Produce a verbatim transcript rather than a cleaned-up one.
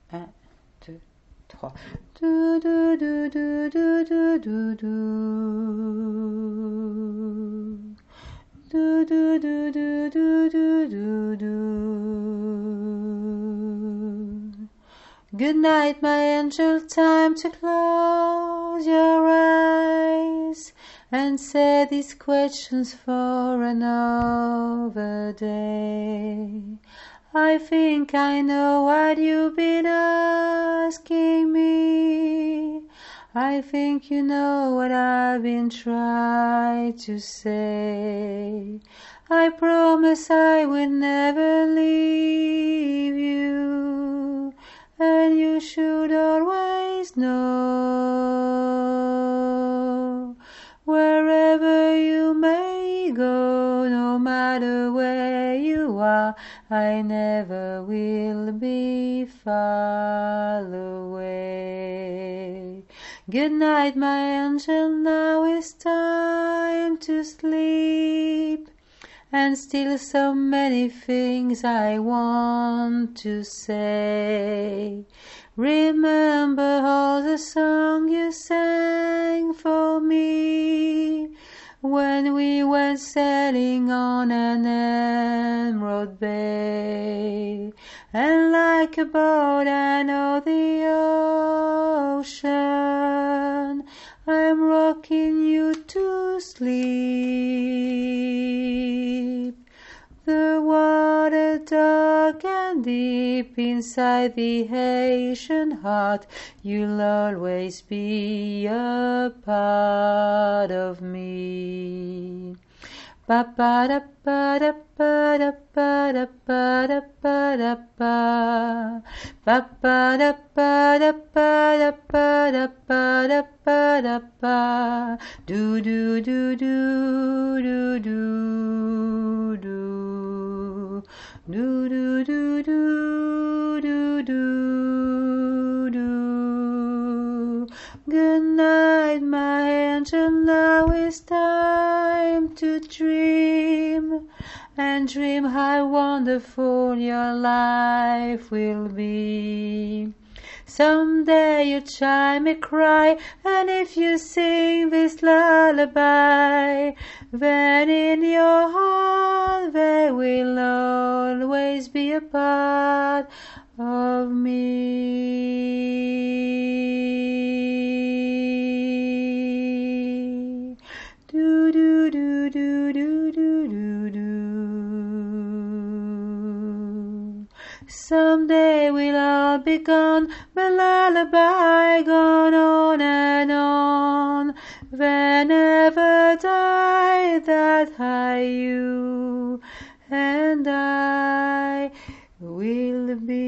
Un, deux, trois. Do, do, do, do, do, do, do, do. Do, do, do, do, do, do, do, do. Good night, my angel, time to close your eyes and say these questions for another day. I think I know what you've been asking me. I think you know what I've been trying to say. I promise I will never leave you, and you should always know, wherever you may go, no matter where you are, I never will be far away. Good night, my angel, now it's time to sleep, and still so many things I want to say. Remember all the songs you sang for me when we went sailing on an emerald bay, and like a boat I know the ocean, I'm rocking you to sleep. The water dark and deep inside the Asian heart, you'll always be a part of me. Ba ba da ba da ba da ba da ba da ba da ba. Ba ba da ba da ba da ba da ba da ba da ba. Do do do do do do do. Do do do do do do do. Good night, my angel, now it's time to dream, and dream how wonderful your life will be. Someday your child may cry, and if you sing this lullaby, then in your heart there will always be a part of me. Do do do do do do do do. Someday we'll all be gone, the lullaby gone on and on. Whenever die that high, you and I will be.